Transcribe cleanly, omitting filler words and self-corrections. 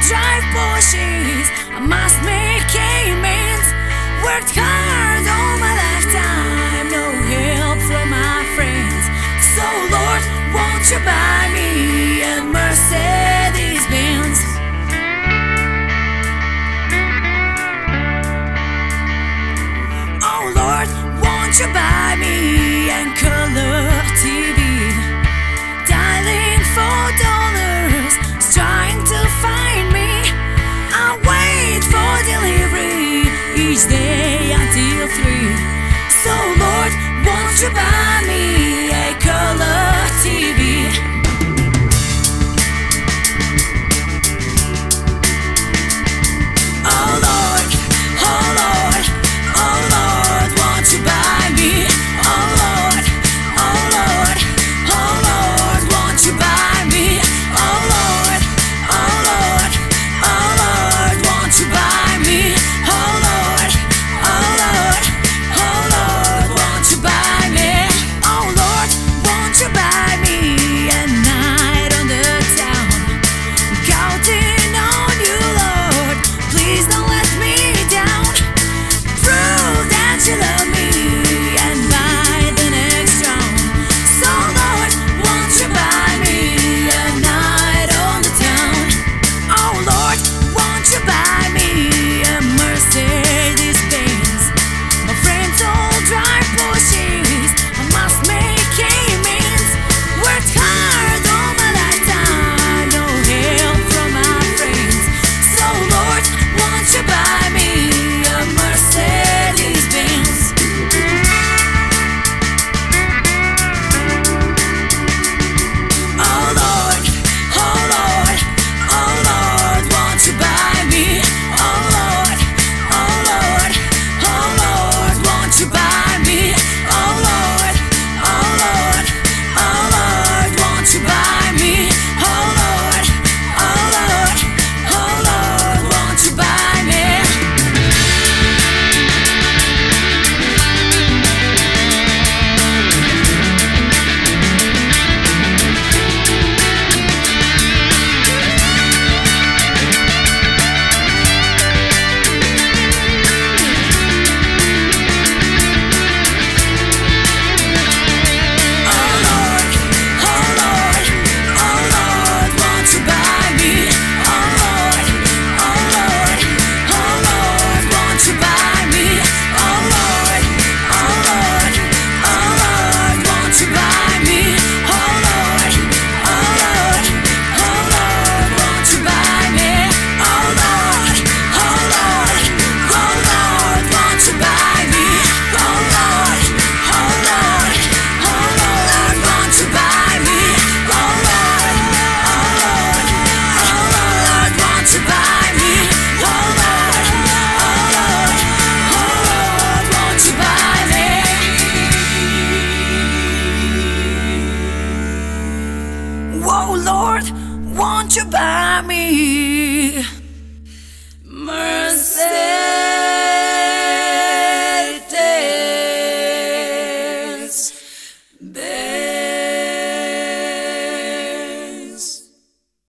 drive bushes, I must make amends. Worked hard all my lifetime, no help from my friends. So Lord, won't you buy me a Mercedes Benz? Oh Lord, won't you buy me a color TV? Dialing for dollars, trying to find me. I wait for delivery each day until 3. So Lord, won't you buy me a color TV? Oh Lord, oh Lord, oh Lord, won't you buy me? Oh Lord, oh Lord, oh Lord, won't you buy me? Oh Lord, oh Lord, oh Lord, won't you buy me? Oh Lord, oh Lord, oh Lord, won't you buy me? Oh Lord, won't you buy me a night on the town? Counting on you, Lord, please don't let me down. Prove that you love me and buy the next round. So Lord, won't you buy me a night on the town? Oh Lord, won't you buy me a Mercedes Benz? My friends all drive Porsches, I must make amends. Worked hard all my lifetime, no help from my friends. So Lord, won't you buy me a Mercedes Benz? Oh Lord, oh Lord, oh Lord, won't you buy me? Oh Lord, oh Lord, oh Lord, won't you buy me? Oh Lord, oh Lord, oh Lord, won't you buy me? Oh Lord, oh Lord, oh Lord, won't you buy me? Oh Lord, oh Lord, oh Lord, won't you buy me? Oh Lord, oh Lord, oh Lord, won't you buy me? Oh Lord, oh Lord, oh Lord, won't you buy me? Oh Lord, oh Lord, oh Lord, won't you buy me? Oh Lord, oh Lord, oh Lord, won't you buy me? Oh Lord, oh Lord, oh Lord, won't you buy me? Oh Lord, oh Lord, oh Lord, won't you buy me? Oh Lord, oh Lord, oh Lord, won't you buy me? Whoa Lord, won't you buy me?